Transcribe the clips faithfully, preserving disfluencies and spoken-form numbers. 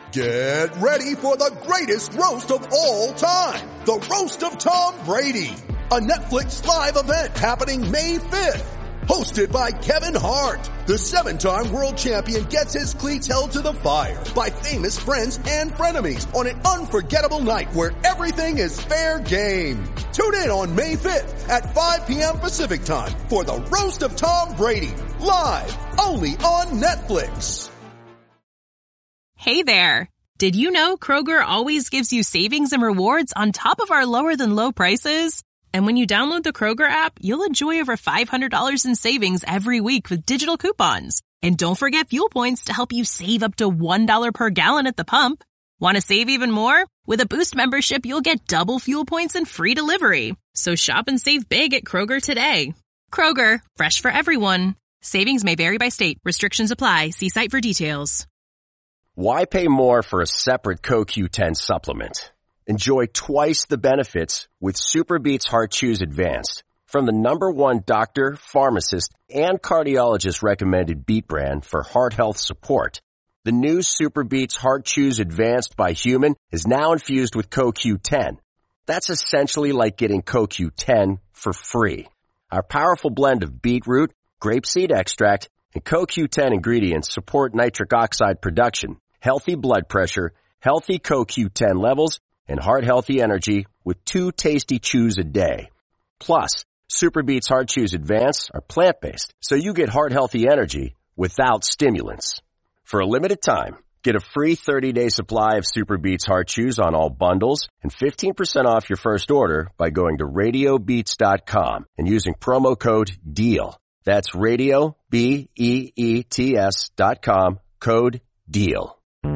Get ready for the greatest roast of all time. The Roast of Tom Brady. A Netflix live event happening May fifth. Hosted by Kevin Hart. The seven-time world champion gets his cleats held to the fire by famous friends and frenemies on an unforgettable night where everything is fair game. Tune in on May fifth at five p.m. Pacific time for the Roast of Tom Brady. Live only on Netflix. Hey there. Did you know Kroger always gives you savings and rewards on top of our lower than low prices? And when you download the Kroger app, you'll enjoy over five hundred dollars in savings every week with digital coupons. And don't forget fuel points to help you save up to one dollar per gallon at the pump. Want to save even more? With a Boost membership, you'll get double fuel points and free delivery. So shop and save big at Kroger today. Kroger, fresh for everyone. Savings may vary by state. Restrictions apply. See site for details. Why pay more for a separate C O Q ten supplement? Enjoy twice the benefits with SuperBeets Heart Chews Advanced from the number one doctor, pharmacist, and cardiologist recommended Beet brand for heart health support. The new SuperBeets Heart Chews Advanced by Human is now infused with C O Q ten. That's essentially like getting C O Q ten for free. Our powerful blend of beetroot, grapeseed extract, and C O Q ten ingredients support nitric oxide production, healthy blood pressure, healthy C O Q ten levels, and heart-healthy energy with two tasty chews a day. Plus, SuperBeets Heart Chews Advance are plant-based, so you get heart-healthy energy without stimulants. For a limited time, get a free thirty-day supply of SuperBeets Heart Chews on all bundles and fifteen percent off your first order by going to radio beets dot com and using promo code DEAL. That's radio, B E E T S dot com, code DEAL.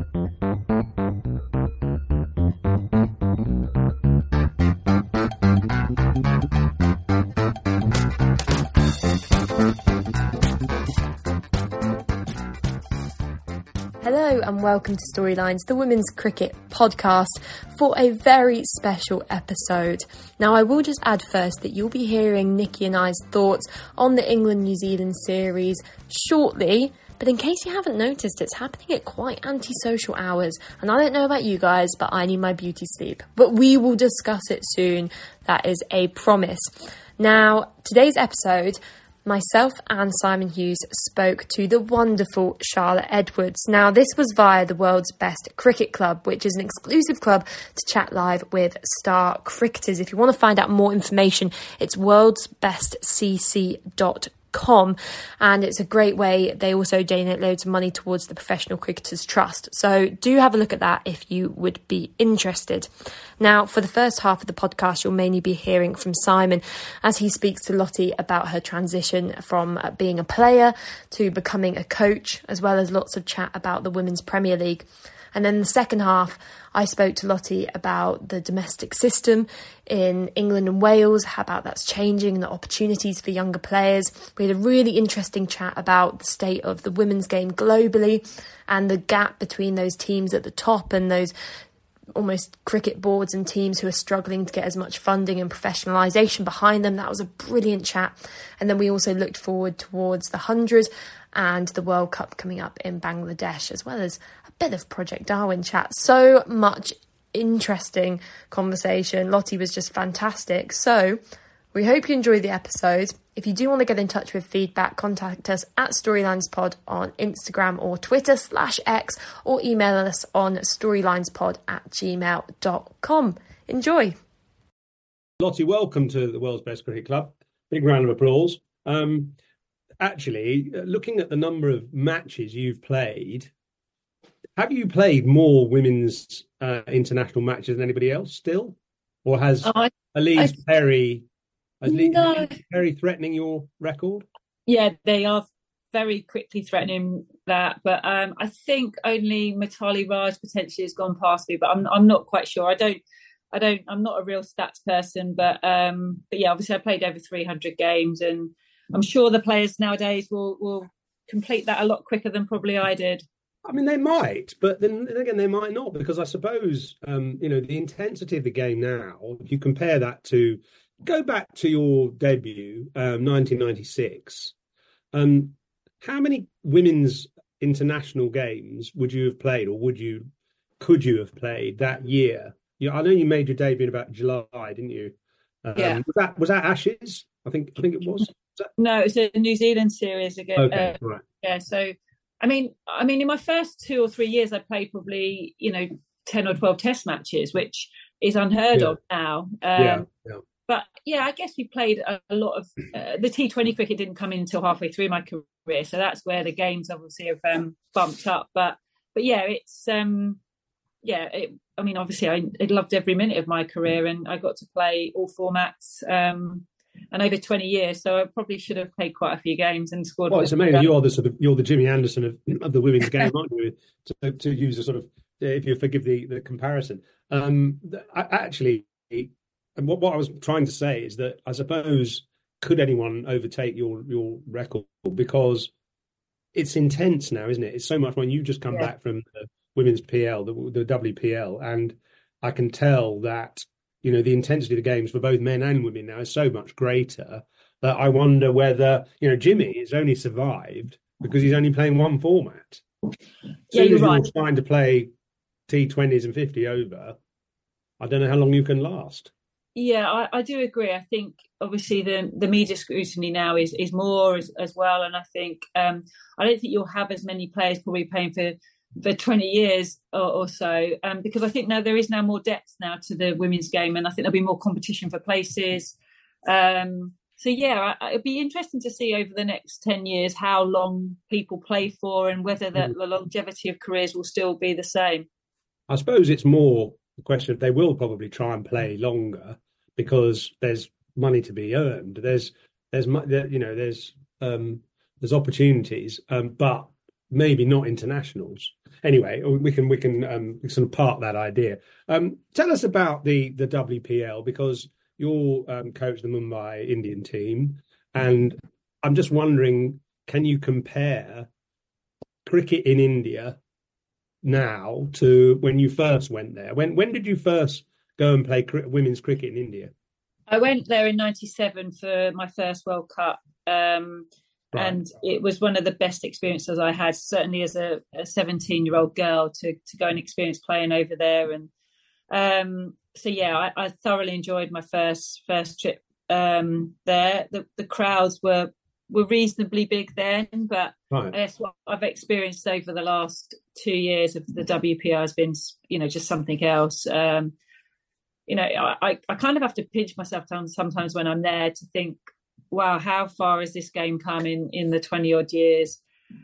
Hello and welcome to Storylines, the women's cricket podcast, for a very special episode. Now, I will just add first that you'll be hearing Nikki and I's thoughts on the England-New Zealand series shortly, but in case you haven't noticed, it's happening at quite antisocial hours, and I don't know about you guys, but I need my beauty sleep. But we will discuss it soon, that is a promise. Now, today's episode, myself and Simon Hughes spoke to the wonderful Charlotte Edwards. Now, this was via the World's Best Cricket Club, which is an exclusive club to chat live with star cricketers. If you want to find out more information, it's worlds best c c dot com, and it's a great way. They also donate loads of money towards the Professional Cricketers Trust, so do have a look at that if you would be interested. Now, for the first half of the podcast, you'll mainly be hearing from Simon as he speaks to Lottie about her transition from being a player to becoming a coach, as well as lots of chat about the Women's Premier League. And then the second half, I spoke to Lottie about the domestic system in England and Wales, how about that's changing and the opportunities for younger players. We had a really interesting chat about the state of the women's game globally and the gap between those teams at the top and those almost cricket boards and teams who are struggling to get as much funding and professionalisation behind them. That was a brilliant chat. And then we also looked forward towards the hundred and the World Cup coming up in Bangladesh, as well as a bit of Project Darwin chat. So much interesting conversation. Lottie was just fantastic. So we hope you enjoy the episode. If you do want to get in touch with feedback, contact us at StorylinesPod on Instagram or Twitter slash X, or email us on storylinespod at gmail dot com. Enjoy. Lottie, welcome to the World's Best Cricket Club. Big round of applause. Um, actually, looking at the number of matches you've played, have you played more women's uh, international matches than anybody else still? Or has oh, I, Elise I, Perry... Is no. Perry threatening your record? Yeah, they are very quickly threatening that. But um, I think only Mitali Raj potentially has gone past me, but I'm I'm not quite sure. I don't, I don't, I'm not a real stats person, but um, but yeah, obviously I played over three hundred games, and I'm sure the players nowadays will will complete that a lot quicker than probably I did. I mean, they might, but then again, they might not, because I suppose um, you know, the intensity of the game now. If you compare that to Go back to your debut, um, nineteen ninety-six. Um, how many women's international games would you have played, or would you could you have played that year? Yeah, I know you made your debut in about July, didn't you? Um, Yeah. Was that was that Ashes? I think I think it was. Was that... No, it was a New Zealand series again. Okay, Uh, right. yeah, so I mean, I mean, in my first two or three years, I played probably you know ten or twelve Test matches, which is unheard Yeah. of now. Um, Yeah, yeah. But yeah, I guess we played a, a lot of uh, the T twenty cricket didn't come in until halfway through my career, so that's where the games obviously have um, bumped up. But but yeah, it's um, yeah. It, I mean, obviously, I, I loved every minute of my career, and I got to play all formats um, and over twenty years. So I probably should have played quite a few games and scored. Well, it's amazing. You're the sort of you're the Jimmy Anderson of, of the women's game, aren't you? To, to use a sort of, if you forgive the the comparison. Um, I, actually. And what, what I was trying to say is that I suppose could anyone overtake your your record, because it's intense now, isn't it? It's so much when you just come Yeah. back from the women's P L, the, the W P L, and I can tell that you know the intensity of the games for both men and women now is so much greater that I wonder whether you know Jimmy has only survived because he's only playing one format. As Yeah, soon you're as you're right. trying to play T twenties and fifty over, I don't know how long you can last. Yeah, I, I do agree. I think obviously the the media scrutiny now is is more as, as well, and I think um, I don't think you'll have as many players probably playing for for twenty years or, or so, um, because I think now there is now more depth now to the women's game, and I think there'll be more competition for places. Um, so yeah, I, it'd be interesting to see over the next ten years how long people play for, and whether the, the longevity of careers will still be the same. I suppose it's more the question of they will probably try and play longer because there's money to be earned. There's there's you know there's um, there's opportunities, um, but maybe not internationals. Anyway, we can we can um, sort of park that idea. Um, tell us about the the W P L, because you're um, coach the Mumbai Indian team, and I'm just wondering, can you compare cricket in India now to when you first went there? When when did you first go and play cri- women's cricket in India? I went there in ninety-seven for my first World Cup, um, right. and it was one of the best experiences I had, certainly as a seventeen-year-old girl, to to go and experience playing over there. And um, so, yeah, I, I thoroughly enjoyed my first first trip um, there. The, the crowds were were reasonably big then, but right. I guess what I've experienced over the last two years of the W P L has been, you know, just something else. Um, you know, I, I kind of have to pinch myself down sometimes when I'm there to think, wow, how far has this game come in, in the twenty odd years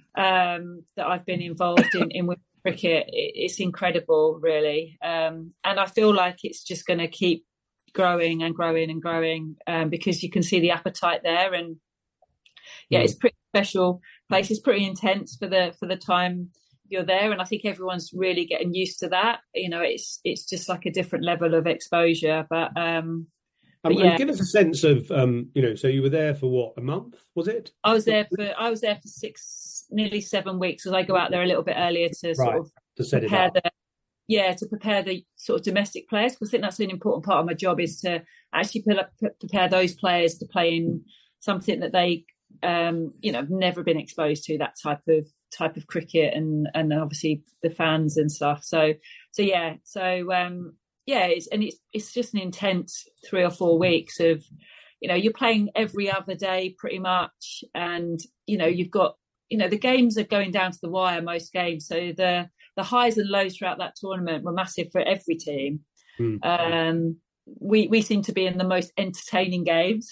um, that I've been involved in, in women's cricket? It, it's incredible, really. Um, and I feel like it's just going to keep growing and growing and growing um, because you can see the appetite there. And yeah, mm. it's a pretty special place. It's pretty intense for the for the time you're there, and I think everyone's really getting used to that. You know, it's it's just like a different level of exposure. But um, but um, yeah, give us a sense of um, you know. So you were there for what, a month? Was it? I was there for I was there for six, nearly seven weeks. Because I go out there a little bit earlier to right. sort of to set prepare it up. the yeah to prepare the sort of domestic players. Because I think that's an important part of my job, is to actually prepare those players to play in something that they um, you know have never been exposed to, that type of. type of cricket, and and obviously the fans and stuff. So so yeah, so um yeah, it's and it's it's just an intense three or four weeks of, you know, you're playing every other day pretty much, and you know you've got, you know, the games are going down to the wire, most games. So the the highs and lows throughout that tournament were massive for every team. Mm. Um we we seem to be in the most entertaining games.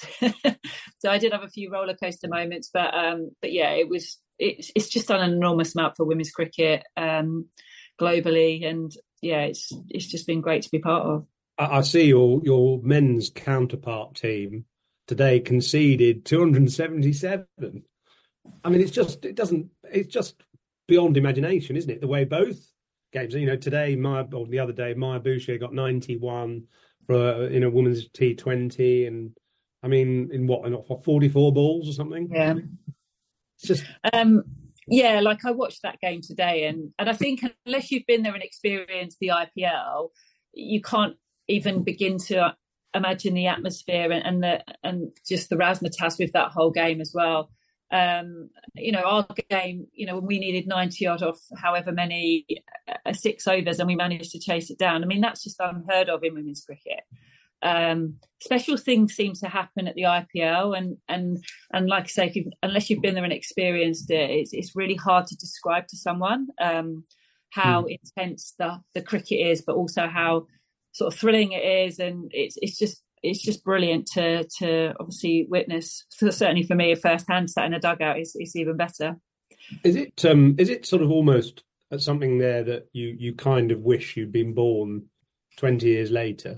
So I did have a few roller coaster moments, but um but yeah, it was It's it's just done an enormous amount for women's cricket um, globally, and yeah, it's it's just been great to be part of. I see your your men's counterpart team today conceded two hundred seventy-seven. I mean, it's just it doesn't it's just beyond imagination, isn't it? The way both games, you know, today Maya, or the other day, Maya Boucher got ninety-one for in a women's T twenty, and I mean, in what, in forty-four balls or something? Yeah. It's just um yeah like I watched that game today, and and I think unless you've been there and experienced the I P L, you can't even begin to imagine the atmosphere and, and the and just the razzmatazz with that whole game as well. Um, you know, our game, you know, when we needed ninety odd off however many uh, six overs and we managed to chase it down. I mean, that's just unheard of in women's cricket. Um, special things seem to happen at the I P L, and and and like I say, if you've, unless you've been there and experienced it, it's, it's really hard to describe to someone um, how mm. intense the, the cricket is, but also how sort of thrilling it is, and it's it's just it's just brilliant to to obviously witness. So certainly for me, a first hand sat in a dugout is is even better. Is it um is it sort of almost something there that you you kind of wish you'd been born twenty years later?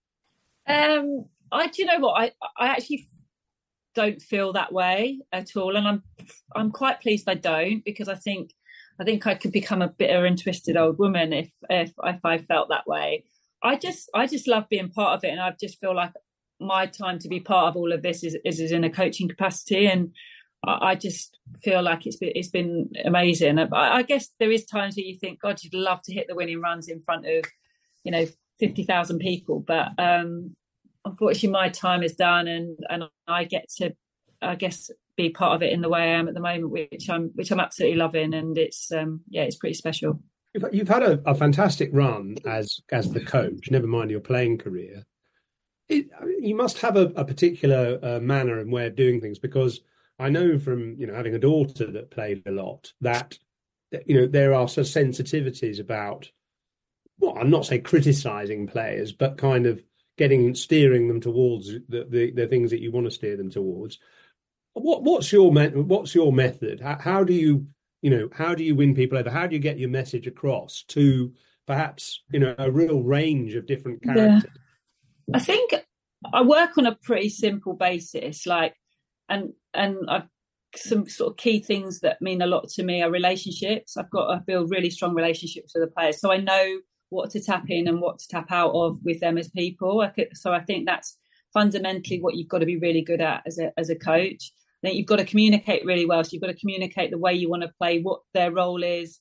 Um, I do you know what I I actually don't feel that way at all, and I'm I'm quite pleased I don't, because I think I think I could become a bitter and twisted old woman if if if I felt that way. I just I just love being part of it, and I just feel like my time to be part of all of this is is, is in a coaching capacity, and I, I just feel like it's been it's been amazing. I, I guess there is times where you think, God, you'd love to hit the winning runs in front of, you know, fifty thousand people, but um, unfortunately my time is done, and and I get to, I guess, be part of it in the way I am at the moment, which I'm which I'm absolutely loving, and it's um, yeah, it's pretty special. You've had a, a fantastic run as as the coach, never mind your playing career. It, you must have a, a particular uh, manner and way of doing things, because I know from, you know, having a daughter that played a lot that, you know, there are sort of sensitivities about, well, I'm not saying criticising players, but kind of getting, steering them towards the, the, the things that you want to steer them towards. What what's your what's your method? How, how do you you know how do you win people over? How do you get your message across to perhaps, you know, a real range of different characters? Yeah. I think I work on a pretty simple basis, like, and and I've some sort of key things that mean a lot to me are relationships. I've got to build really strong relationships with the players, so I know what to tap in and what to tap out of with them as people. I could, so I think that's fundamentally what you've got to be really good at as a as a coach. I think you've got to communicate really well. So you've got to communicate the way you want to play, what their role is,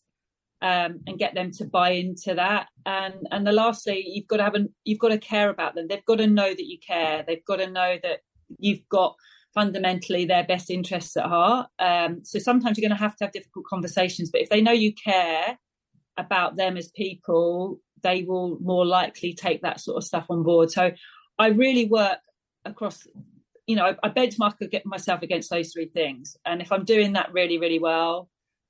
um, and get them to buy into that. And and the lastly, you've got to have an, you've got to care about them. They've got to know that you care. They've got to know that you've got fundamentally their best interests at heart. Um, so sometimes you're going to have to have difficult conversations, but if they know you care about them as people, they will more likely take that sort of stuff on board. So I really work across, you know, I, I benchmark myself against those three things. And if I'm doing that really, really well,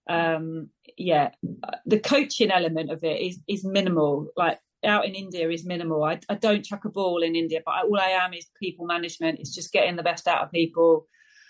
um, yeah, the coaching element of it is is minimal. Like out in India is minimal. I, I don't chuck a ball in India, but I, all I am is people management. It's just getting the best out of people.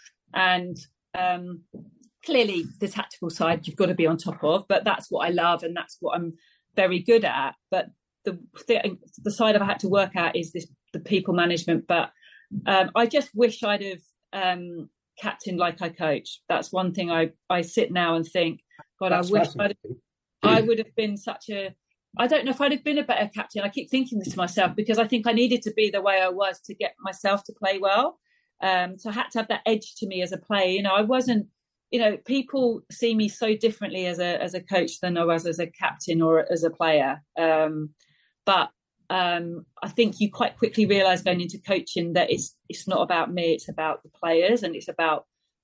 And um, clearly the tactical side you've got to be on top of, but that's what I love and that's what I'm very good at. But the the, the side I've had to work at is this the people management. But um, I just wish I'd have um, captained like I coach. That's one thing I, I sit now and think, God, that's I wish I'd have, I would have been such a, I don't know if I'd have been a better captain. I keep thinking this to myself because I think I needed to be the way I was to get myself to play well. Um, so I had to have that edge to me as a player. You know, I wasn't, you know, people see me so differently as a as a coach than I was as a captain or as a player. Um, but um, I think you quite quickly realise going into coaching that it's it's not about me, it's about the players, and it's about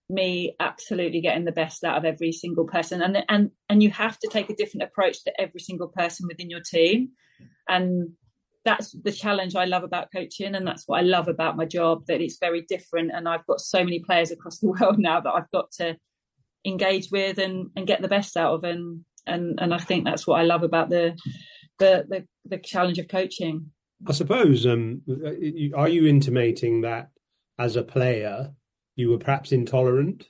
me absolutely getting the best out of every single person. And and and you have to take a different approach to every single person within your team. And that's the challenge I love about coaching, and that's what I love about my job, that it's very different. And I've got so many players across the world now that I've got to engage with and, and get the best out of. And, and and I think that's what I love about the the the, the challenge of coaching. I suppose, um, are you intimating that as a player you were perhaps intolerant?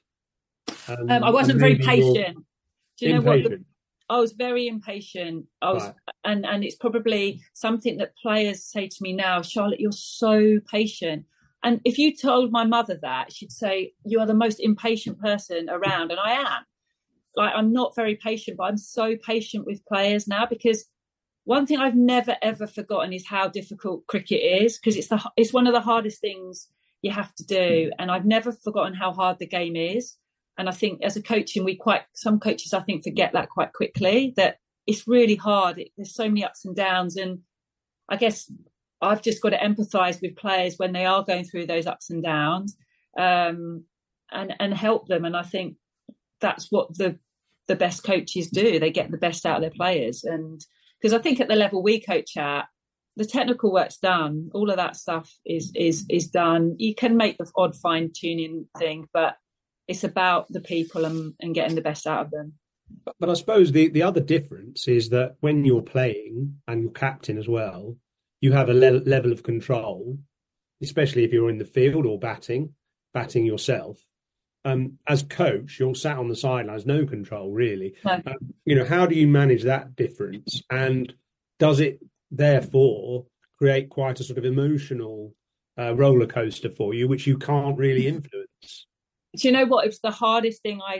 Um, um, I wasn't very patient. Do you know impatient. what? The, I was very impatient. I was, right. and and it's probably something that players say to me now. Charlotte, you're so patient. And if you told my mother that, she'd say, you are the most impatient person around. And I am. Like, I'm not very patient, but I'm so patient with players now, because one thing I've never, ever forgotten is how difficult cricket is, because it's the it's one of the hardest things you have to do. And I've never forgotten how hard the game is. And I think as a coaching, we quite, some coaches, I think, forget that quite quickly, that it's really hard. It, there's so many ups and downs. And I guess I've just got to empathise with players when they are going through those ups and downs. Um, and and help them. And I think that's what the the best coaches do. They get the best out of their players. And because I think at the level we coach at, the technical work's done. All of that stuff is is is done. You can make the odd fine tuning thing, but it's about the people and, and getting the best out of them. But, but I suppose the, the other difference is that when you're playing and you're captain as well, you have a le- level of control, especially if you're in the field or batting, batting yourself. Um, as coach, you're sat on the sidelines, no control really. No. Um, you know, how do you manage that difference? And does it therefore create quite a sort of emotional uh, roller coaster for you, which you can't really influence? Do you know what? It was the hardest thing I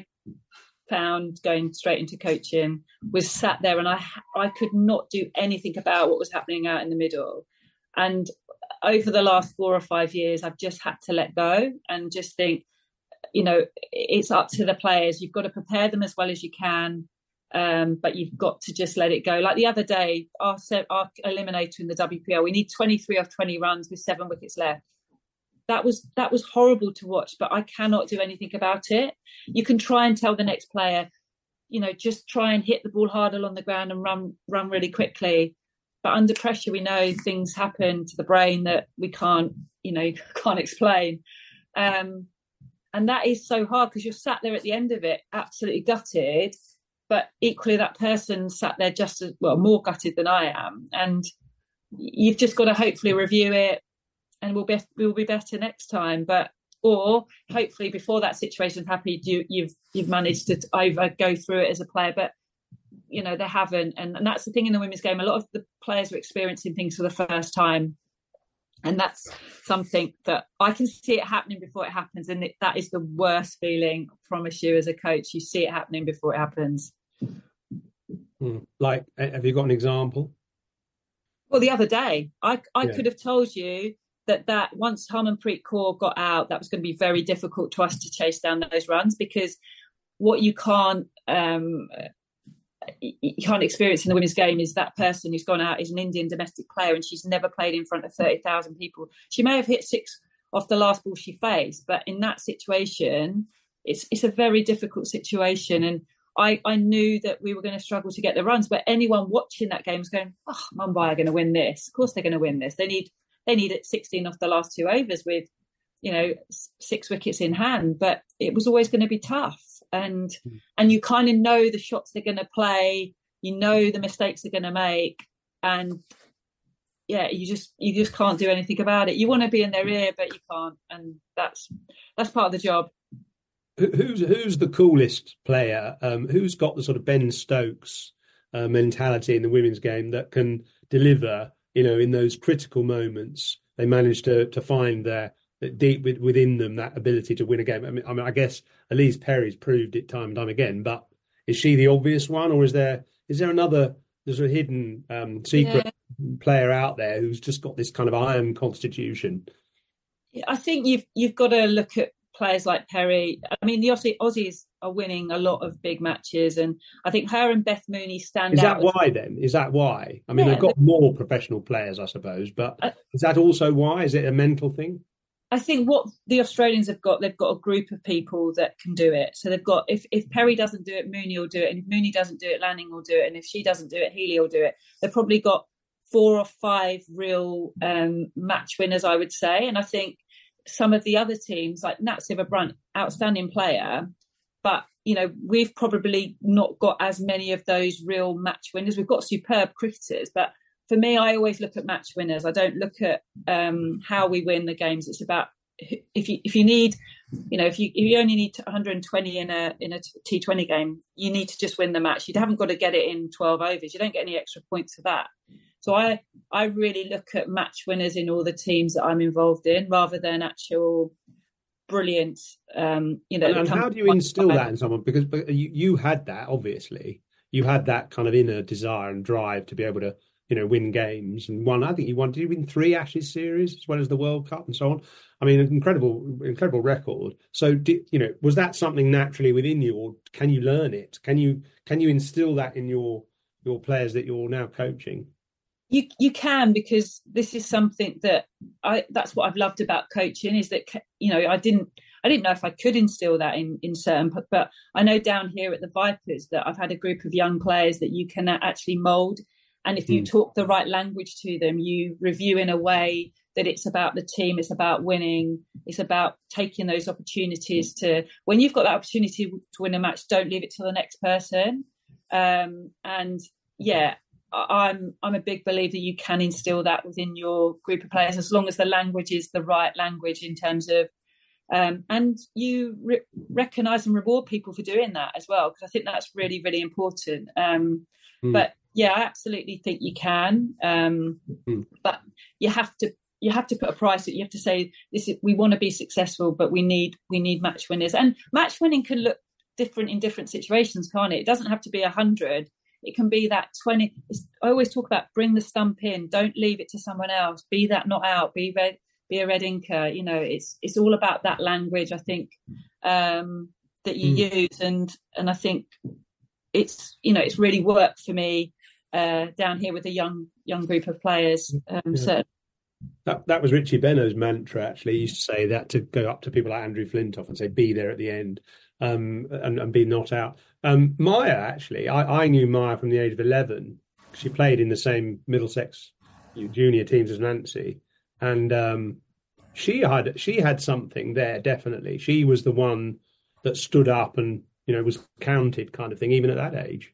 found going straight into coaching, was sat there and I I could not do anything about what was happening out in the middle. And over the last four or five years, I've just had to let go and just think, you know, it's up to the players. You've got to prepare them as well as you can, um, but you've got to just let it go. Like the other day, our, our eliminator in the W P L, we need twenty-three off twenty runs with seven wickets left. That was that was horrible to watch, but I cannot do anything about it. You can try and tell the next player, you know, just try and hit the ball harder on the ground and run run really quickly. But under pressure, we know things happen to the brain that we can't, you know, can't explain. Um, and that is so hard because you're sat there at the end of it, absolutely gutted, but equally that person sat there just as well, more gutted than I am. And you've just got to hopefully review it, and we'll be we'll be better next time. But or hopefully before that situation's happened, you you've you've managed to over go through it as a player. But you know they haven't, and, and that's the thing in the women's game. A lot of the players are experiencing things for the first time, and that's something that I can see it happening before it happens. And it, that is the worst feeling. I promise you, as a coach, you see it happening before it happens. Hmm. Like, have you got an example? Well, the other day, I I Yeah. could have told you that that once Harmanpreet Kaur got out, that was going to be very difficult to us to chase down those runs, because what you can't um, you can't experience in the women's game is that person who's gone out is an Indian domestic player and she's never played in front of thirty thousand people. She may have hit six off the last ball she faced, but in that situation, it's it's a very difficult situation. And I, I knew that we were going to struggle to get the runs, but anyone watching that game was going, oh, Mumbai are going to win this. Of course they're going to win this. They need They need it sixteen off the last two overs with, you know, six wickets in hand. But it was always going to be tough. And mm. and you kind of know the shots they're going to play. You know the mistakes they're going to make. And, yeah, you just you just can't do anything about it. You want to be in their ear, but you can't. And that's that's part of the job. Who's who's the coolest player? Um, who's got the sort of Ben Stokes uh, mentality in the women's game that can deliver? You know, in those critical moments, they manage to to find their deep within them that ability to win a game. I mean, I, mean, I guess Elise Perry's proved it time and time again. But is she the obvious one, or is there is there another there's a hidden um, secret yeah. player out there who's just got this kind of iron constitution? I think you've you've got to look at players like Perry. I mean, the Aussie, Aussies are winning a lot of big matches, and I think her and Beth Mooney stand is out. Is that why then? Is that why? I mean, yeah, they've got more professional players, I suppose, but uh, is that also why? Is it a mental thing? I think what the Australians have got, they've got a group of people that can do it. So they've got, if, if Perry doesn't do it, Mooney will do it. And if Mooney doesn't do it, Lanning will do it. And if she doesn't do it, Healy will do it. They've probably got four or five real um, match winners, I would say. And I think some of the other teams, like Nat Siva-Brunt, outstanding player, but, you know, we've probably not got as many of those real match winners. We've got superb cricketers, but for me, I always look at match winners. I don't look at um, how we win the games. It's about if you if you need, you know, if you if you only need one hundred twenty in a in a T twenty game, you need to just win the match. You haven't got to get it in twelve overs. You don't get any extra points for that. So I I really look at match winners in all the teams that I'm involved in, rather than actual brilliant. Um, you know, and, and how do you instill that in someone? Because you you had that, obviously, you had that kind of inner desire and drive to be able to, you know, win games, and won. I think you won. Did you win three Ashes series as well as the World Cup and so on? I mean, an incredible, incredible record. So, did, you know, was that something naturally within you, or can you learn it? Can you can you instill that in your your players that you're now coaching? You you can, because this is something that I that's what I've loved about coaching, is that, you know, I didn't I didn't know if I could instill that in, in certain, but I know down here at the Vipers that I've had a group of young players that you can actually mould. And if you mm. talk the right language to them, you review in a way that it's about the team, it's about winning, it's about taking those opportunities to, when you've got that opportunity to win a match, don't leave it to the next person. Um, and yeah, I'm I'm a big believer you can instill that within your group of players as long as the language is the right language in terms of, um, and you re- recognise and reward people for doing that as well, because I think that's really, really important. Um, mm. But yeah, I absolutely think you can, um, mm. but you have to you have to put a price. You have to say this: is, we want to be successful, but we need we need match winners, and match winning can look different in different situations, can't it? It doesn't have to be a hundred. It can be that twenty. I always talk about bring the stump in. Don't leave it to someone else. Be that not out. Be red. Be a red inker. You know, it's it's all about that language. I think um, that you mm. use, and and I think it's you know it's really worked for me uh, down here with a young young group of players. Um, yeah. So that that was Richie Benno's mantra. Actually, he used to say that to go up to people like Andrew Flintoff and say, "Be there at the end." Um, and, and be not out. Um, Maya, actually, I, I knew Maya from the age of eleven. She played in the same Middlesex junior teams as Nancy, and um, she had she had something there. Definitely, she was the one that stood up and you know was counted, kind of thing, even at that age.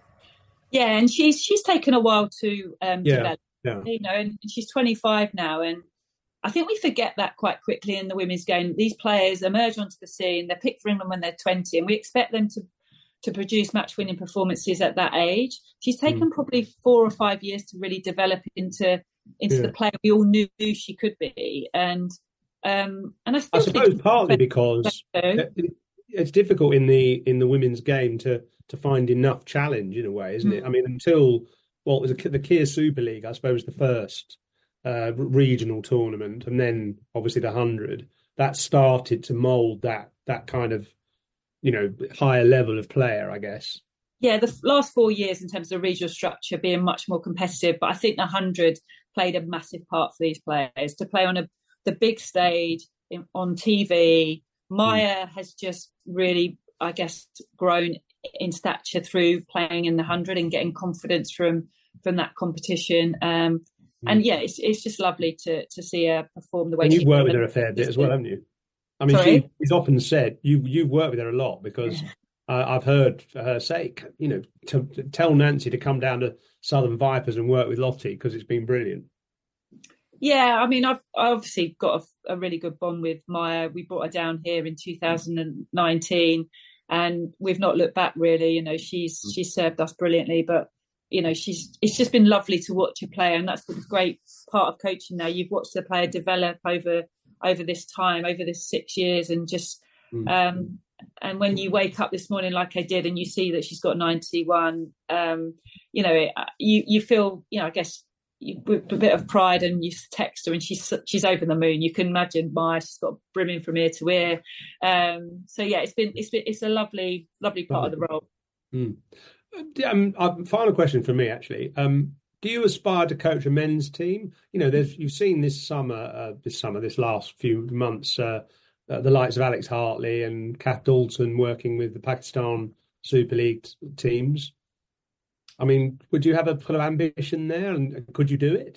Yeah, and she's she's taken a while to um, yeah, develop. Yeah. You know, and she's twenty-five now, and I think we forget that quite quickly in the women's game. These players emerge onto the scene. They're picked for England when they're twenty, and we expect them to, to produce match-winning performances at that age. She's taken mm. probably four or five years to really develop into into yeah. the player we all knew she could be. And um, and I, I suppose partly because it's difficult in the in the women's game to to find enough challenge in a way, isn't mm. it? I mean, until well, it was the Kia Super League, I suppose, the first. Uh, regional tournament, and then obviously the hundred that started to mould that that kind of you know higher level of player, I guess. Yeah, the last four years in terms of regional structure being much more competitive, but I think the hundred played a massive part for these players to play on a the big stage in, on T V. Maya mm. has just really, I guess, grown in stature through playing in the hundred and getting confidence from from that competition. Um, And yeah, it's it's just lovely to to see her perform the way. And you've she worked with her a fair bit as well, haven't you? I mean, she, she's often said you you've worked with her a lot because uh, I've heard her say, you know, to, to tell Nancy to come down to Southern Vipers and work with Lottie because it's been brilliant. Yeah, I mean, I've obviously got a, a really good bond with Maya. We brought her down here in two thousand nineteen, and we've not looked back really. You know, she's mm. she's served us brilliantly, but. You know, she's. It's just been lovely to watch her play, and that's the great part of coaching. Now you've watched the player develop over over this time, over this six years, and just. Mm. Um, and when you wake up this morning, like I did, and you see that she's got ninety-one, um, you know, it, you you feel, you know, I guess you, with a bit of pride, and you text her, and she's she's over the moon. You can imagine Maya; she's got brimming from ear to ear. Um, so yeah, it's been it's been it's a lovely lovely part of the role. Mm. Um, uh, final question from me, actually. Um, do you aspire to coach a men's team? You know, there's you've seen this summer, uh, this summer, this last few months, uh, uh, the likes of Alex Hartley and Kath Dalton working with the Pakistan Super League t- teams. I mean, would you have a kind of ambition there, and could you do it?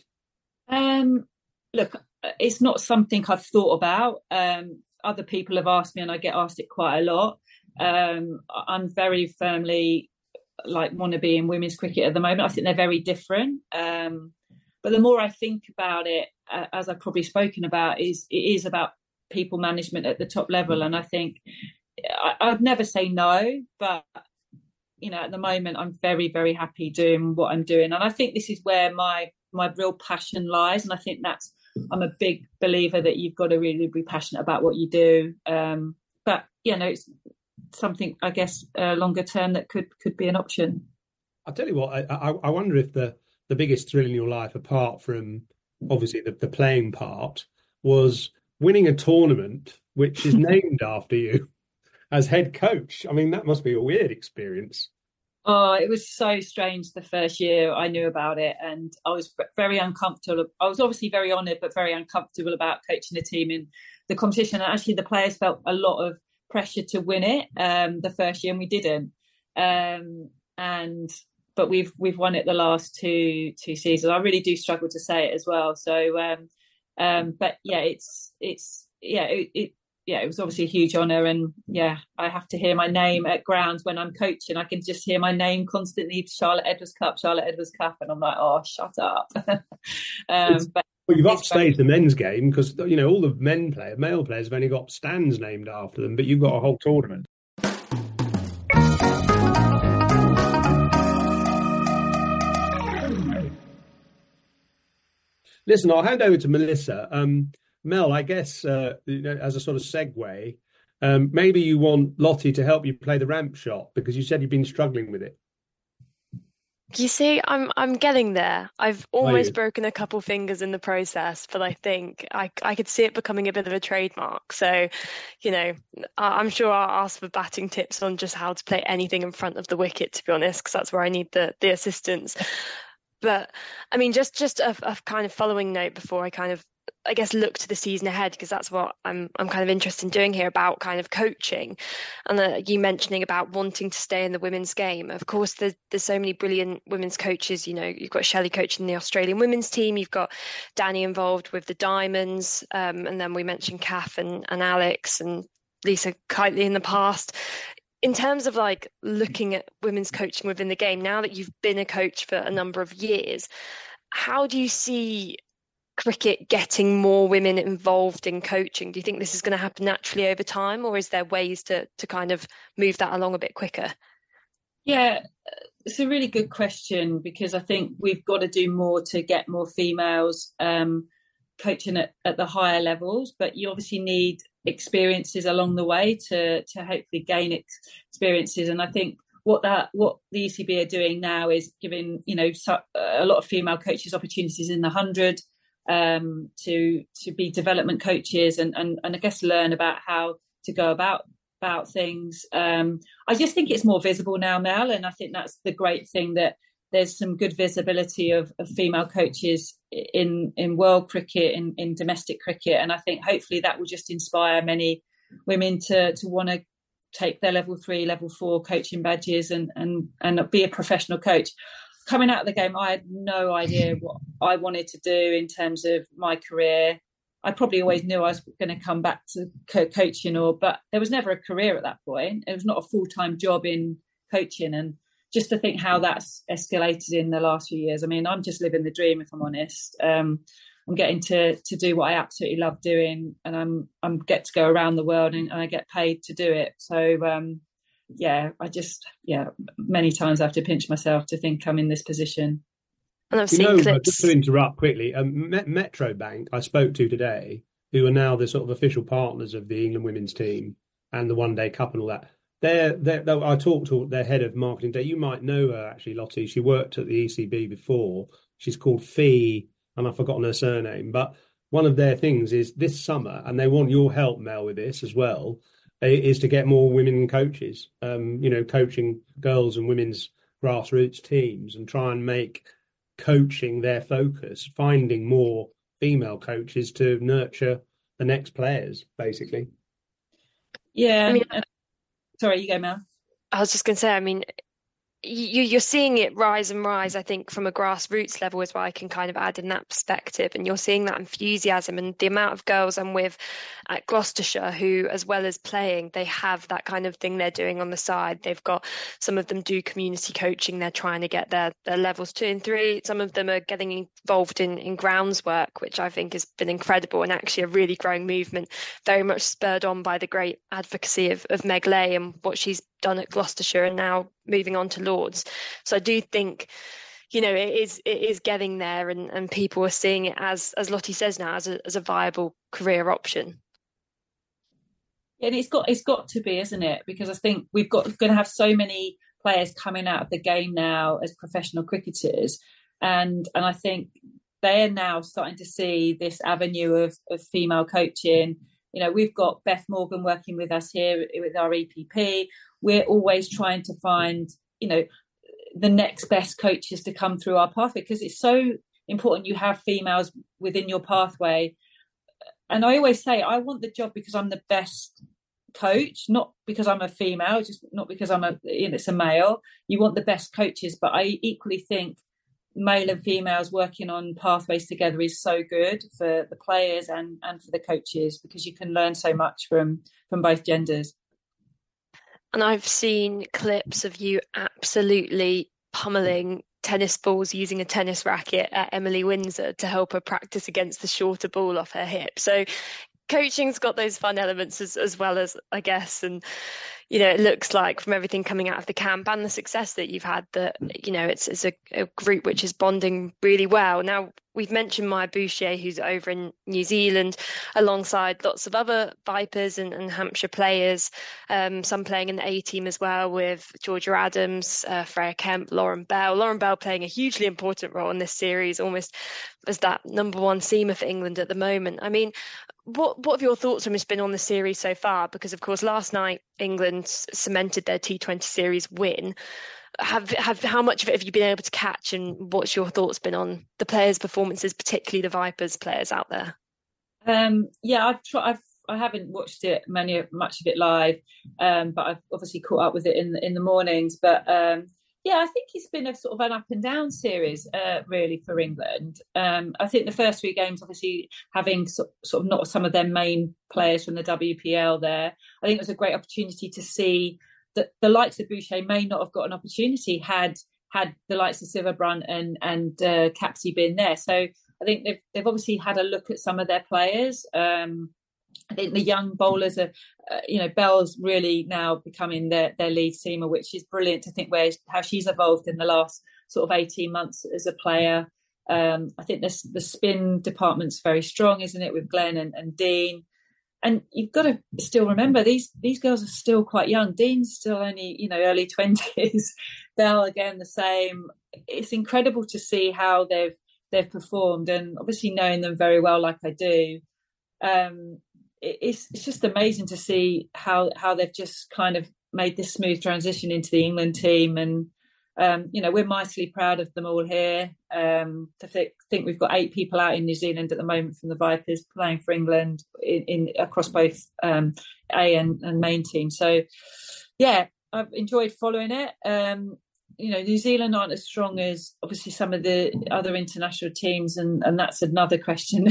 Um, look, it's not something I've thought about. Um, other people have asked me, and I get asked it quite a lot. Um, I'm very firmly. Like want to be in women's cricket at the moment. I think they're very different. Um, but the more I think about it, uh, as I've probably spoken about, is it is about people management at the top level. And I think I, I'd never say no, but you know, at the moment, I'm very, very happy doing what I'm doing. And I think this is where my my real passion lies. And I think that's I'm a big believer that you've got to really be passionate about what you do. Um, but you know, it's something I guess uh, longer term that could could be an option. I'll tell you what, I, I, I wonder if the, the biggest thrill in your life, apart from obviously the, the playing part, was winning a tournament which is named after you as head coach. I mean, that must be a weird experience. Oh, it was so strange the first year I knew about it, and I was very uncomfortable. I was obviously very honoured, but very uncomfortable about coaching a team in the competition. And actually, the players felt a lot of pressure to win it um, the first year, and we didn't. Um, and but we've we've won it the last two two seasons. I really do struggle to say it as well. So, um, um, but yeah, it's it's yeah it. it Yeah, it was obviously a huge honour, and yeah, I have to hear my name at grounds when I'm coaching. I can just hear my name constantly: Charlotte Edwards Cup, Charlotte Edwards Cup, and I'm like, oh, shut up. um, but well, you've upstaged the men's game because you know all the men players, male players, have only got stands named after them, but you've got a whole tournament. Listen, I'll hand over to Melissa. Um, Mel, I guess uh, as a sort of segue, um, maybe you want Lottie to help you play the ramp shot because you said you've been struggling with it. You see, I'm I'm getting there. I've almost broken a couple fingers in the process, but I think I I could see it becoming a bit of a trademark. So, you know, I'm sure I'll ask for batting tips on just how to play anything in front of the wicket, to be honest, because that's where I need the the assistance. But I mean, just just a, a kind of following note before I kind of, I guess, look to the season ahead, because that's what I'm I'm kind of interested in doing here about kind of coaching, and uh, you mentioning about wanting to stay in the women's game. Of course, there's there's so many brilliant women's coaches. You know, you've got Shelley coaching the Australian women's team, you've got Danny involved with the Diamonds, um, and then we mentioned Kath and, and Alex and Lisa Kitely in the past. In terms of like looking at women's coaching within the game, now that you've been a coach for a number of years, how do you see cricket getting more women involved in coaching? Do you think this is going to happen naturally over time, or is there ways to to kind of move that along a bit quicker? Yeah, it's a really good question, because I think we've got to do more to get more females um, coaching at, at the higher levels, but you obviously need experiences along the way to to hopefully gain ex- experiences. And I think what that what the E C B are doing now is giving, you know, so, a lot of female coaches opportunities in the hundred um, to to be development coaches and, and and I guess learn about how to go about about things. Um, I just think it's more visible now, Mel, and I think that's the great thing, that there's some good visibility of, of female coaches in, in world cricket, in, in domestic cricket. And I think hopefully that will just inspire many women to, to want to take their level three, level four coaching badges and, and, and be a professional coach. Coming out of the game, I had no idea what I wanted to do in terms of my career. I probably always knew I was going to come back to co- coaching, or, but there was never a career at that point. It was not a full-time job in coaching. And just to think how that's escalated in the last few years. I mean, I'm just living the dream, if I'm honest. Um, I'm getting to to do what I absolutely love doing, and I'm I'm get to go around the world, and, and I get paid to do it. So um, yeah, I just yeah, many times I have to pinch myself to think I'm in this position. And I've you seen know, clips. Just to interrupt quickly, um, Met- Metro Bank I spoke to today, who are now the sort of official partners of the England women's team and the One Day Cup and all that. They're, they're, I talked to their head of marketing day. You might know her, actually, Lottie. She worked at the E C B before. She's called Fee, and I've forgotten her surname. But one of their things is this summer, and they want your help, Mel, with this as well, is to get more women coaches, um, you know, coaching girls and women's grassroots teams, and try and make coaching their focus, finding more female coaches to nurture the next players, basically. Yeah. I mean, Sorry, you go, Mel. I was just going to say, I mean, you, you're seeing it rise and rise, I think, from a grassroots level is where I can kind of add in that perspective. And you're seeing that enthusiasm, and the amount of girls I'm with at Gloucestershire who, as well as playing, they have that kind of thing they're doing on the side. They've got, some of them do community coaching. They're trying to get their, their levels two and three. Some of them are getting involved in, in grounds work, which I think has been incredible, and actually a really growing movement, very much spurred on by the great advocacy of, of Meg Lay and what she's done at Gloucestershire, and now moving on to Lords. So I do think, you know, it is it is getting there, and, and people are seeing it as, as Lottie says now, as a as a viable career option. And it's got it's got to be, isn't it? Because I think we've got going to have so many players coming out of the game now as professional cricketers, and and I think they're now starting to see this avenue of, of female coaching. You know, we've got Beth Morgan working with us here with our E P P. We're always trying to find, you know, the next best coaches to come through our pathway, because it's so important you have females within your pathway. And I always say I want the job because I'm the best coach, not because I'm a female, just not because I'm a, you know, it's a male. You want the best coaches, but I equally think male and females working on pathways together is so good for the players and and for the coaches, because you can learn so much from from both genders. And I've seen clips of you absolutely pummeling tennis balls using a tennis racket at Emily Windsor to help her practice against the shorter ball off her hip. So coaching's got those fun elements as, as well as, I guess, and you know, it looks like from everything coming out of the camp and the success that you've had that, you know, it's, it's a, a group which is bonding really well. Now, we've mentioned Maya Boucher, who's over in New Zealand, alongside lots of other Vipers and, and Hampshire players, um, some playing in the A team as well, with Georgia Adams, uh, Freya Kemp, Lauren Bell. Lauren Bell playing a hugely important role in this series, almost as that number one seamer for England at the moment. I mean, What what have your thoughts on this been on the series so far? Because, of course, last night England cemented their T twenty series win. Have have how much of it have you been able to catch, and what's your thoughts been on the players' performances, particularly the Vipers players out there? Um, yeah, I've tried. I've I haven't watched it many much of it live, um, but I've obviously caught up with it in the, in the mornings. But um, yeah, I think it's been a sort of an up and down series, uh, really, for England. Um, I think the first three games, obviously, having so, sort of not some of their main players from the W P L there, I think it was a great opportunity to see that the likes of Boucher may not have got an opportunity had had the likes of Silverbrunt and and uh, Capsey been there. So I think they've they've obviously had a look at some of their players. Um, I think the young bowlers are, uh, you know, Bell's really now becoming their, their lead seamer, which is brilliant to think where how she's evolved in the last sort of eighteen months as a player. Um, I think this, the spin department's very strong, isn't it, with Glenn and, and Dean? And you've got to still remember these these girls are still quite young. Dean's still only, you know, early twenties. Bell again the same. It's incredible to see how they've they've performed, and obviously knowing them very well, like I do. Um, It's it's just amazing to see how, how they've just kind of made this smooth transition into the England team. And, um, you know, we're mightily proud of them all here. Um, I think, think we've got eight people out in New Zealand at the moment from the Vipers playing for England in, in across both um, A and, and main team. So, yeah, I've enjoyed following it. Um, you know, New Zealand aren't as strong as obviously some of the other international teams, and, and that's another question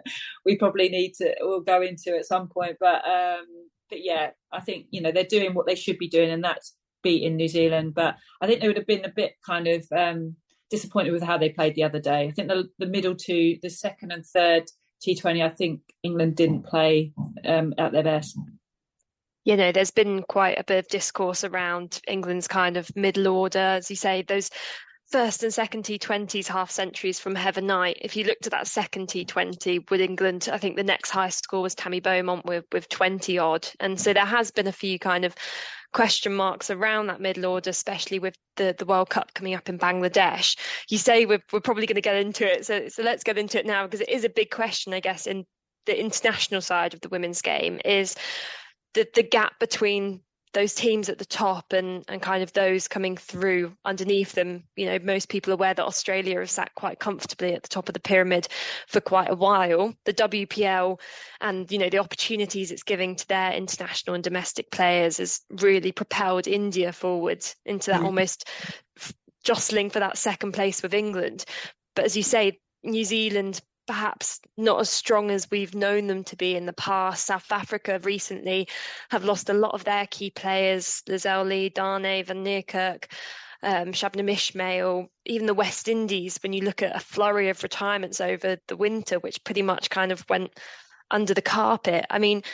we probably need to we'll go into at some point. But um, but yeah, I think, you know, they're doing what they should be doing, and that's beating New Zealand. But I think they would have been a bit kind of um, disappointed with how they played the other day. I think the, the middle two, the second and third T twenty, I think England didn't play um, at their best. You know, there's been quite a bit of discourse around England's kind of middle order, as you say, those first and second T twenties, half centuries from Heather Knight. If you looked at that second T twenty with England, I think the next highest score was Tammy Beaumont with, with twenty odd. And so there has been a few kind of question marks around that middle order, especially with the, the World Cup coming up in Bangladesh. You say we're, we're probably going to get into it. So, so let's get into it now, because it is a big question, I guess, in the international side of the women's game is the, the gap between those teams at the top and, and kind of those coming through underneath them. You know, most people are aware that Australia have sat quite comfortably at the top of the pyramid for quite a while. The W P L and, you know, the opportunities it's giving to their international and domestic players has really propelled India forward into that mm-hmm. almost jostling for that second place with England. But as you say, New Zealand perhaps not as strong as we've known them to be in the past. South Africa recently have lost a lot of their key players, Lizelle Lee, Dane van Niekerk, um, Shabnam Ismail, even the West Indies, when you look at a flurry of retirements over the winter, which pretty much kind of went under the carpet. I mean,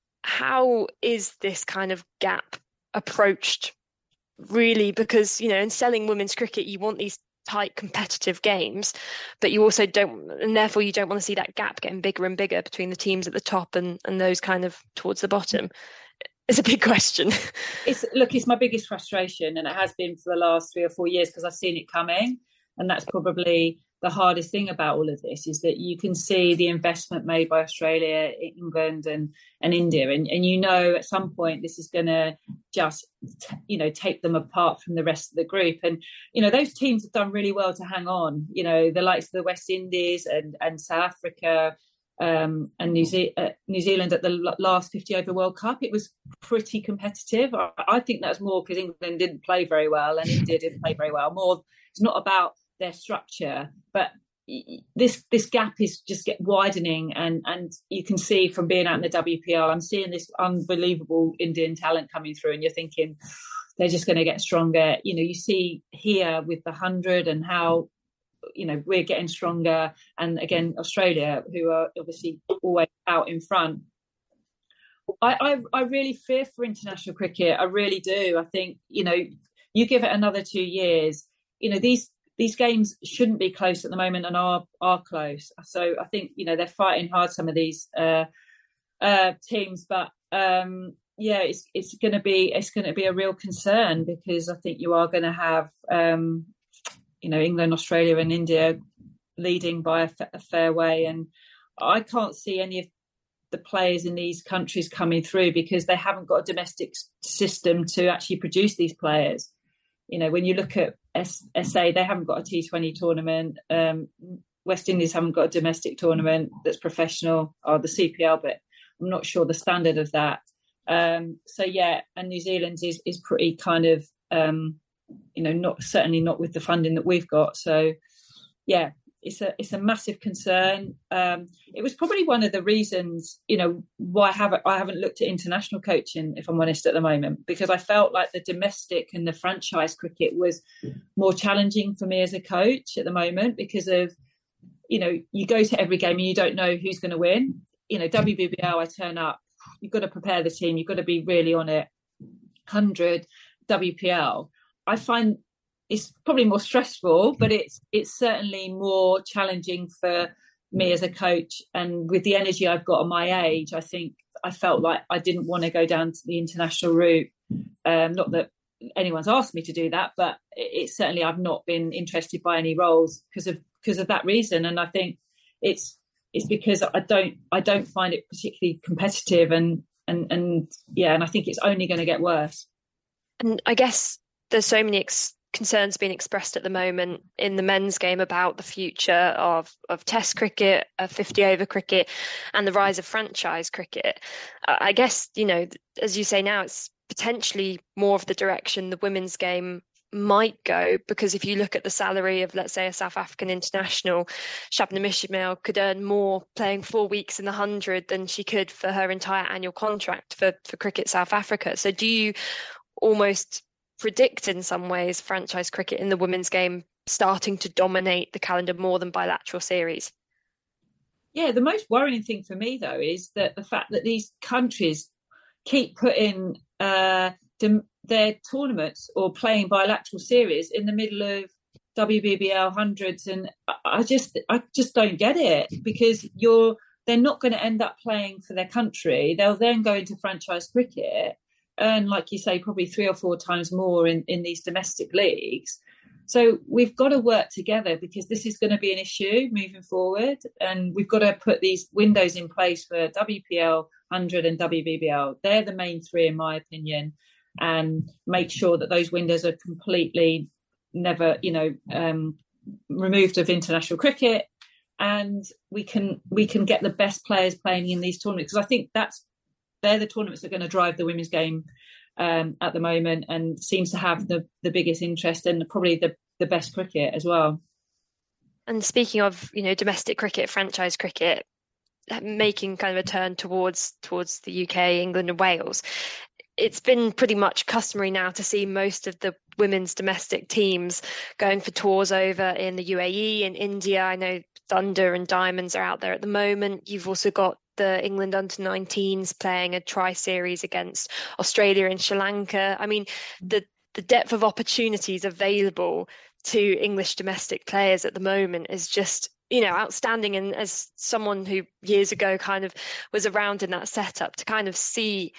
how is this kind of gap approached really? Because, you know, in selling women's cricket, you want these tight competitive games, but you also don't, and therefore you don't want to see that gap getting bigger and bigger between the teams at the top and and those kind of towards the bottom. It's a big question. It's look, it's my biggest frustration, and it has been for the last three or four years because I've seen it coming, and that's probably the hardest thing about all of this is that you can see the investment made by Australia, England and, and India. And, and you know at some point this is going to just, you know, take them apart from the rest of the group. And, you know, those teams have done really well to hang on. You know, the likes of the West Indies and, and South Africa um, and New, Ze- uh, New Zealand at the last fifty over World Cup, it was pretty competitive. I, I think that's more because England didn't play very well and India didn't play very well. More, it's not about their structure, but this this gap is just get widening, and and you can see from being out in the W P L, I'm seeing this unbelievable Indian talent coming through, and you're thinking they're just going to get stronger. You know, you see here with the hundred and how, you know, we're getting stronger, and again Australia, who are obviously always out in front. I I, I really fear for international cricket. I really do. I think, you know, you give it another two years, you know, these. These games shouldn't be close at the moment and are are close. So I think, you know, they're fighting hard, some of these uh, uh, teams. But um, yeah, it's it's going to be it's going to be a real concern, because I think you are going to have, um, you know, England, Australia, and India leading by a, f- a fair way, and I can't see any of the players in these countries coming through because they haven't got a domestic system to actually produce these players. You know, when you look at S A, they haven't got a T twenty tournament. Um, West Indies haven't got a domestic tournament that's professional, or the C P L, but I'm not sure the standard of that. Um, so, yeah, and New Zealand is, is pretty kind of, um, you know, not certainly not with the funding that we've got. So, yeah, it's a it's a massive concern. Um, it was probably one of the reasons, you know, why I haven't I haven't looked at international coaching, if I'm honest, at the moment, because I felt like the domestic and the franchise cricket was more challenging for me as a coach at the moment, because of, you know, you go to every game and you don't know who's going to win. You know, W B B L, I turn up, you've got to prepare the team, you've got to be really on it. one hundred W P L, I find it's probably more stressful, but it's it's certainly more challenging for me as a coach. And with the energy I've got at my age, I think I felt like I didn't want to go down to the international route. Um, not that anyone's asked me to do that, but it's it, certainly I've not been interested by any roles because of because of that reason. And I think it's it's because I don't I don't find it particularly competitive, and and and yeah, and I think it's only going to get worse. And I guess there's so many ex- concerns being expressed at the moment in the men's game about the future of, of Test cricket, of fifty over cricket, and the rise of franchise cricket. Uh, I guess, you know, as you say now, it's potentially more of the direction the women's game might go, because if you look at the salary of, let's say, a South African international, Shabnam Ismail could earn more playing four weeks in the hundred than she could for her entire annual contract for, for Cricket South Africa. So do you almost predict in some ways franchise cricket in the women's game starting to dominate the calendar more than bilateral series? Yeah, the most worrying thing for me, though, is that the fact that these countries keep putting uh, their tournaments or playing bilateral series in the middle of W B B L hundreds, and I just, I just don't get it, because you're, they're not going to end up playing for their country. They'll then go into franchise cricket, earn, like you say, probably three or four times more in, in these domestic leagues. So we've got to work together, because this is going to be an issue moving forward. And we've got to put these windows in place for W P L, one hundred and W B B L. They're the main three, in my opinion, and make sure that those windows are completely never, you know, um, removed of international cricket. And we can we can get the best players playing in these tournaments, because I think that's they're the tournaments that are going to drive the women's game um, at the moment, and seems to have the, the biggest interest and probably the, the best cricket as well. And speaking of, you know, domestic cricket, franchise cricket, making kind of a turn towards towards the U K, England and Wales, it's been pretty much customary now to see most of the women's domestic teams going for tours over in the U A E and India. I know Thunder and Diamonds are out there at the moment. You've also got the England under nineteens playing a tri-series against Australia and Sri Lanka. I mean, the, the depth of opportunities available to English domestic players at the moment is just, you know, outstanding. And as someone who years ago kind of was around in that setup, to kind of see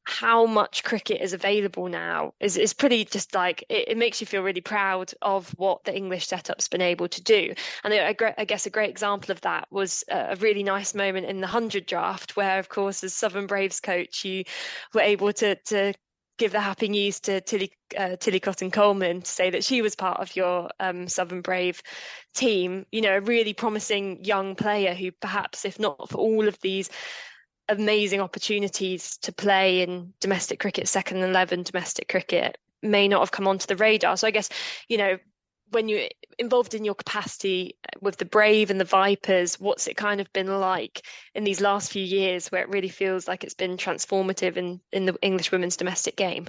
how much cricket is available now is, is pretty just like, it, it makes you feel really proud of what the English setup's been able to do. And I, I guess a great example of that was a really nice moment in the one hundred draft where, of course, as Southern Braves coach, you were able to to give the happy news to Tilly, uh, Tilly Cotton-Coleman to say that she was part of your um, Southern Brave team. You know, a really promising young player who perhaps, if not for all of these amazing opportunities to play in domestic cricket, second eleven domestic cricket, may not have come onto the radar. So I guess, you know, when you're involved in your capacity with the Brave and the Vipers, what's it kind of been like in these last few years where it really feels like it's been transformative in, in the English women's domestic game?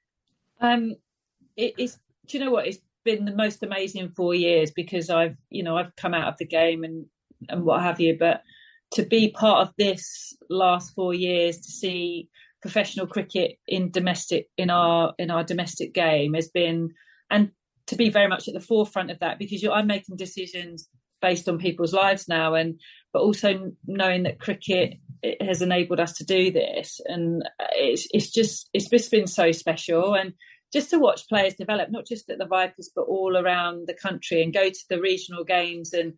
Um, it, it's, do you know what? It's been the most amazing four years because I've, you know, I've come out of the game and, and what have you, but to be part of this last four years, to see professional cricket in domestic, in our, in our domestic game has been, and to be very much at the forefront of that, because you're, I'm making decisions based on people's lives now, and but also knowing that cricket it has enabled us to do this, and it's it's just it's just been so special, and just to watch players develop, not just at the Vipers but all around the country, and go to the regional games, and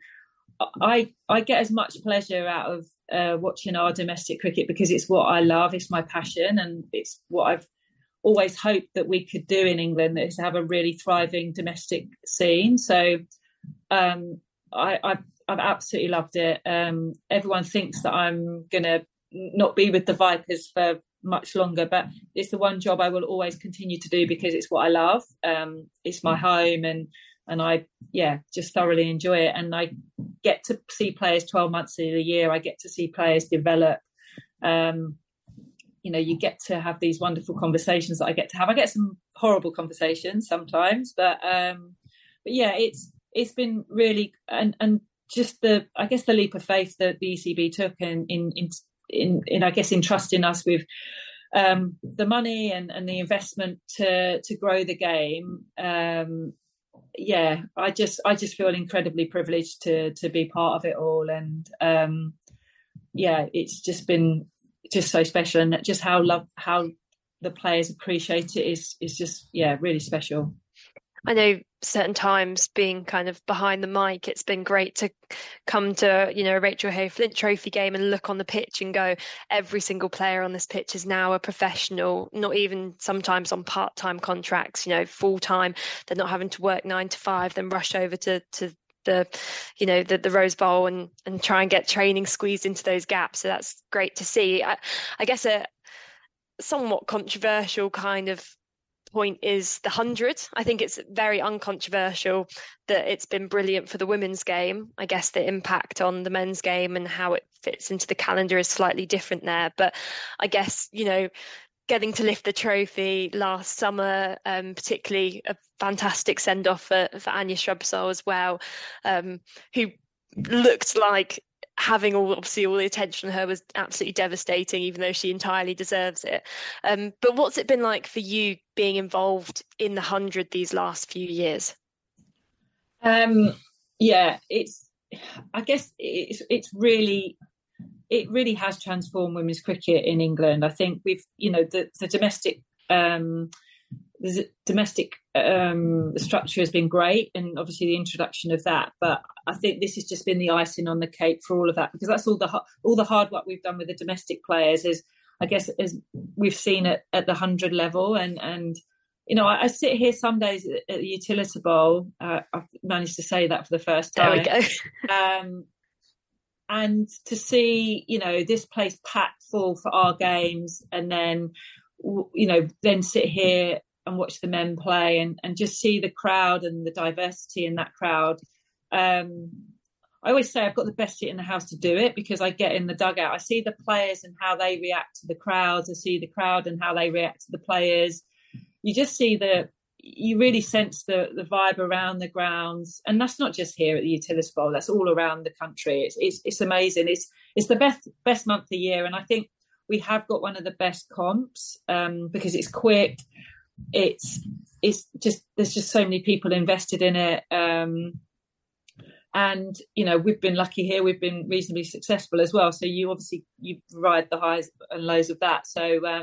I I get as much pleasure out of uh, watching our domestic cricket because it's what I love, it's my passion, and it's what I've always hoped that we could do in England, is have a really thriving domestic scene. So um, I, I've, I've absolutely loved it. Um, everyone thinks that I'm going to not be with the Vipers for much longer, but it's the one job I will always continue to do because it's what I love. Um, it's my home, and and I, yeah, just thoroughly enjoy it. And I get to see players twelve months of the year. I get to see players develop. Um, You know, you get to have these wonderful conversations that I get to have. I get some horrible conversations sometimes, but um, but yeah, it's it's been really and and just the I guess the leap of faith that the E C B took in in in, in, in I guess entrusting us with um, the money and, and the investment to to grow the game. Um, yeah, I just I just feel incredibly privileged to to be part of it all, and um, yeah, it's just been just so special, and just how love how the players appreciate it is is just yeah really special. I know certain times being kind of behind the mic, it's been great to come to, you know, a Rachel Hay Flint Trophy game and look on the pitch and go, every single player on this pitch is now a professional, not even sometimes on part-time contracts, you know, full-time. They're not having to work nine to five, then rush over to to the, you know, the, the Rose Bowl and, and try and get training squeezed into those gaps. So that's great to see. I, I guess a somewhat controversial kind of point is the hundred. I think it's very uncontroversial that it's been brilliant for the women's game. I guess the impact on the men's game and how it fits into the calendar is slightly different there. But I guess, you know, getting to lift the trophy last summer, um, particularly a fantastic send-off for, for Anya Shrubsole as well, um, who looked like having all obviously all the attention on her was absolutely devastating, even though she entirely deserves it. Um, but what's it been like for you being involved in the hundred these last few years? Um, yeah, it's. I guess it's it's really. It really has transformed women's cricket in England. I think we've, you know, the, the domestic um, the domestic um, structure has been great, and obviously the introduction of that. But I think this has just been the icing on the cake for all of that, because that's all the all the hard work we've done with the domestic players. Is I guess as we've seen it at the hundred level, and and you know, I, I sit here some days at, at the Utility Bowl. Uh, I've managed to say that for the first time. There we go. um, And to see, you know, this place packed full for our games, and then, you know, then sit here and watch the men play, and, and just see the crowd and the diversity in that crowd. Um, I always say I've got the best seat in the house to do it, because I get in the dugout. I see the players and how they react to the crowds. I see the crowd and how they react to the players. You just see the, you really sense the the vibe around the grounds, and that's not just here at the Utility Bowl. That's all around the country. It's it's, it's amazing. It's it's the best best month of the year, and I think we have got one of the best comps um, because it's quick. It's it's just there's just so many people invested in it, um, and you know we've been lucky here. We've been reasonably successful as well. So you obviously you ride the highs and lows of that. So um,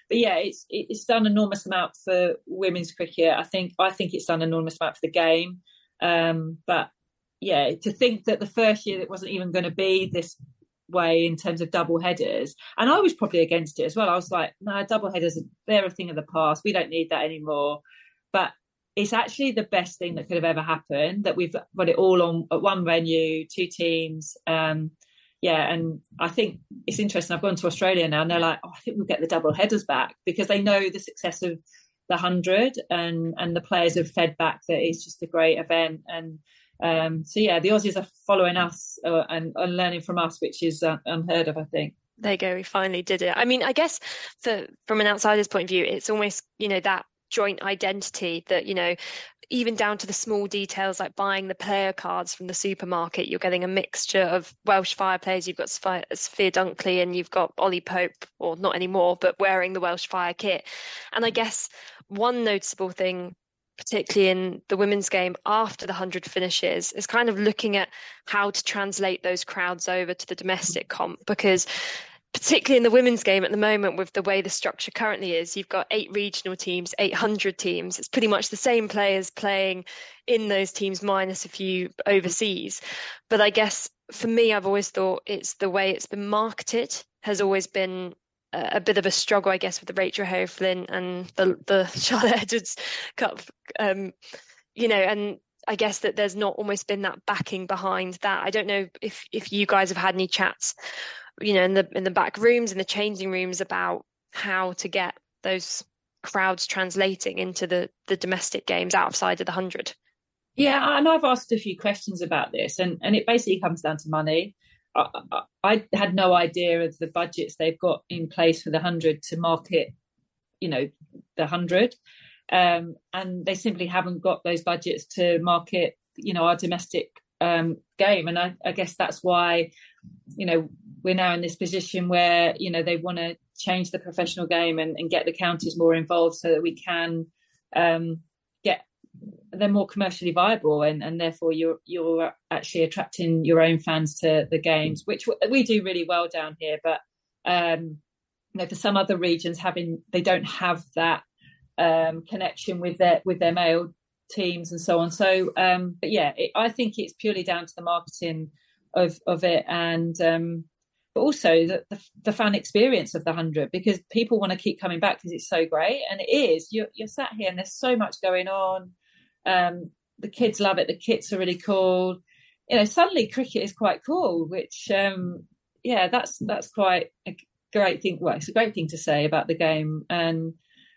but yeah, it's it's done an enormous amount for women's cricket. I think I think it's done an enormous amount for the game. Um, but yeah, to think that the first year it wasn't even going to be this way in terms of double headers, and I was probably against it as well. I was like, no, double headers, they're a thing of the past. We don't need that anymore. But it's actually the best thing that could have ever happened, that we've got it all on at one venue, two teams. Um, yeah, and I think it's interesting. I've gone to Australia now, and they're like, oh, I think we'll get the double headers back, because they know the success of the hundred, and and the players have fed back that it's just a great event. And um, so yeah, the Aussies are following us uh, and, and learning from us, which is uh, unheard of, I think. There you go. We finally did it. I mean, I guess for, from an outsider's point of view, it's almost, you know, that joint identity that, you know, even down to the small details like buying the player cards from the supermarket, you're getting a mixture of Welsh Fire players. You've got Sophia Dunkley and you've got Ollie Pope, or not anymore, but wearing the Welsh Fire kit. And I guess one noticeable thing, particularly in the women's game after the hundred finishes, is kind of looking at how to translate those crowds over to the domestic comp, because particularly in the women's game at the moment, with the way the structure currently is, you've got eight regional teams, eight hundred teams. It's pretty much the same players playing in those teams minus a few overseas. But I guess for me, I've always thought it's the way it's been marketed has always been a, a bit of a struggle, I guess, with the Rachel O'Flynn and the, the Charlotte Edwards Cup, um, you know, and I guess that there's not almost been that backing behind that. I don't know if, if you guys have had any chats, you know, in the in the back rooms, in the changing rooms, about how to get those crowds translating into the, the domestic games outside of the hundred. Yeah, and I've asked a few questions about this, and, and it basically comes down to money. I, I, I had no idea of the budgets they've got in place for the hundred to market, you know, the hundred, um, and they simply haven't got those budgets to market, you know, our domestic um, game. And I, I guess that's why, you know, we're now in this position where, you know, they want to change the professional game and, and get the counties more involved so that we can um, get them more commercially viable, and, and therefore you're you're actually attracting your own fans to the games, which we do really well down here. But um, you know, for some other regions, having they don't have that um, connection with their with their male teams and so on. So, um, but yeah, it, I think it's purely down to the marketing of of it, and um, but also the, the, the fan experience of the hundred, because people want to keep coming back because it's so great, and it is. You're, you're sat here and there's so much going on. Um, the kids love it. The kits are really cool. You know, suddenly cricket is quite cool, which um, yeah, that's that's quite a great thing. Well, it's a great thing to say about the game, and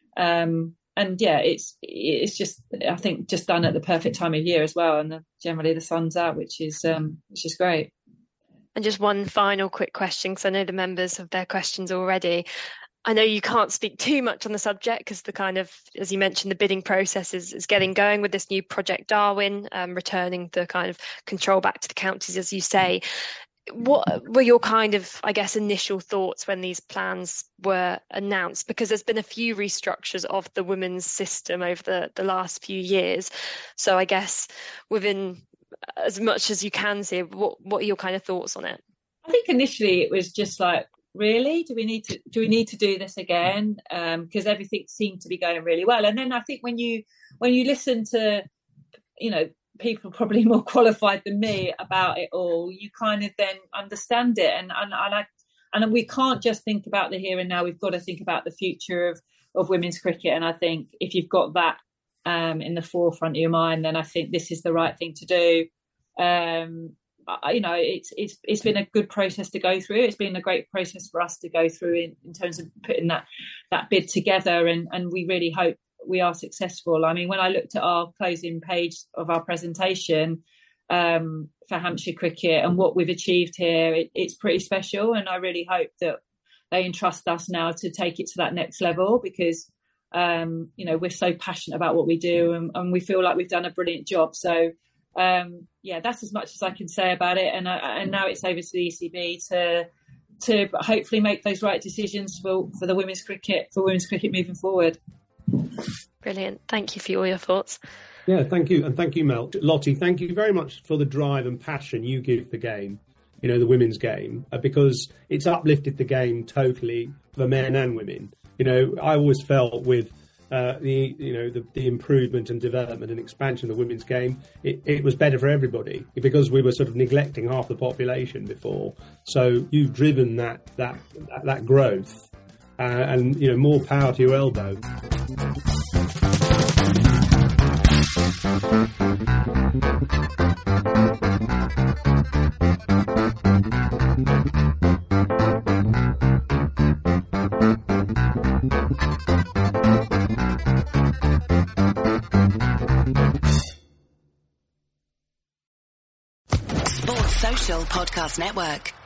um, and yeah, it's it's just I think just done at the perfect time of year as well, and the, generally the sun's out, which is um, which is great. And just one final quick question, because I know the members have their questions already. I know you can't speak too much on the subject because the kind of, as you mentioned, the bidding process is, is getting going with this new Project Darwin, um, returning the kind of control back to the counties, as you say. What were your kind of, I guess, initial thoughts when these plans were announced? Because there's been a few restructures of the women's system over the, the last few years. So I guess within as much as you can say, what what are your kind of thoughts on it? I think initially it was just like, really, do we need to do we need to do this again? Um, because everything seemed to be going really well. And then I think when you when you listen to, you know, people probably more qualified than me about it all, you kind of then understand it. And and, and I and we can't just think about the here and now. We've got to think about the future of of women's cricket. And I think if you've got that um, in the forefront of your mind, then I think this is the right thing to do. Um, I, you know, it's it's it's been a good process to go through. It's been a great process for us to go through in, in terms of putting that that bid together, and and we really hope we are successful. I mean, when I looked at our closing page of our presentation um, for Hampshire Cricket and what we've achieved here, it, it's pretty special, and I really hope that they entrust us now to take it to that next level, because um, you know, we're so passionate about what we do, and, and we feel like we've done a brilliant job. So um, yeah, that's as much as I can say about it. And, I, and now it's over to the E C B to to hopefully make those right decisions for, for the women's cricket, for women's cricket moving forward. Brilliant. Thank you for all your thoughts. Yeah, thank you. And thank you, Mel. Lottie, thank you very much for the drive and passion you give the game, you know, the women's game, uh, because it's uplifted the game totally for men and women. You know, I always felt with uh, the you know the, the improvement and development and expansion of the women's game, it, it was better for everybody because we were sort of neglecting half the population before. So you've driven that that that, that growth, uh, and you know, more power to your elbow. Sports Social Podcast Network.